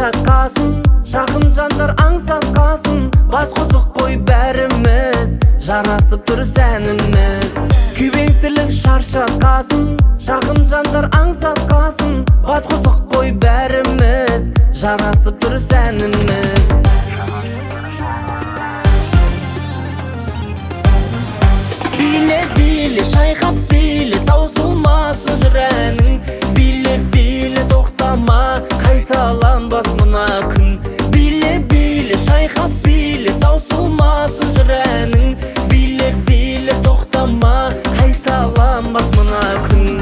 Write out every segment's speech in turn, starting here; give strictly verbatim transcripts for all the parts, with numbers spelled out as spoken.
шаршатқасын, жақын жандар аңсап қасын. Бас қосық қой бәріміз, жарасып тұр сәніміз. Күйбеңділік шаршатқасын, жақын жандар аңсап қасын. Бас қосық қой бәріміз, жарасып тұр сәніміз. Биле, биле, шайқап биле, таусылмасын жүрәнің. Биле, биле, тоқтама, қайталанбас мына күн. Биле, биле, шайқап биле, таусылмасын жүрәнің. Биле, биле, тоқтама, қайталанбас мына күн.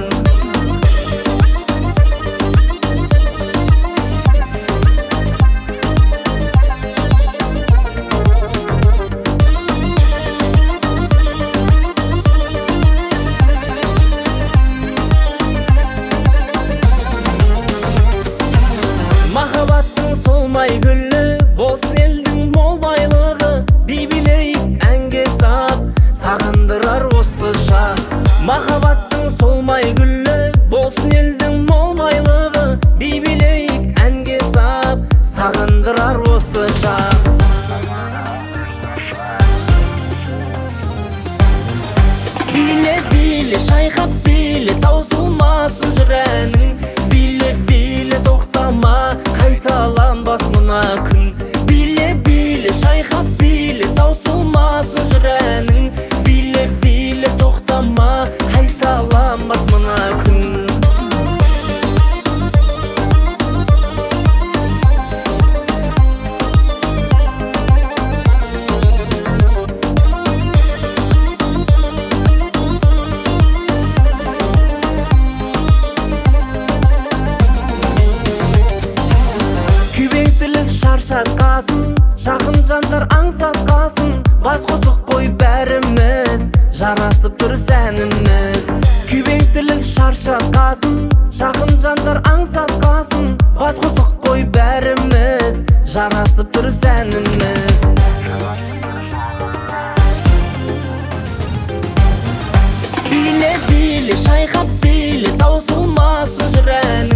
Махаббаттың солмай гүлі, болсын елдің мол байлығы. Би билейік әнге сап, сағындырар осы шақ. Махаббаттың солмай гүлі, болсын елдің мол байлығы. Би билейік әнге сап, сағындырар осы шақ. Биле, биле, шайқап биле, таусылмасын жүрәнің. Биле, биле, тоқтама, қайталанбас мына күн. Биле, биле, шайқап биле, таусылмасын жүрәнің. Биле, биле, тоқтама, қайталанбас мына күн. Күйбеңділік шаршатқасын, жақын жандар аңсап қасын. Бас қосық қой бәріміз, жарасып тұр сәніміз. Күйбеңділік шаршатқасын, жақын жандар аңсап қасын. Бас қосық қой бәріміз, жарасып тұр сәніміз. Биле, биле, шайқап биле, таусылмасын жүрәнің.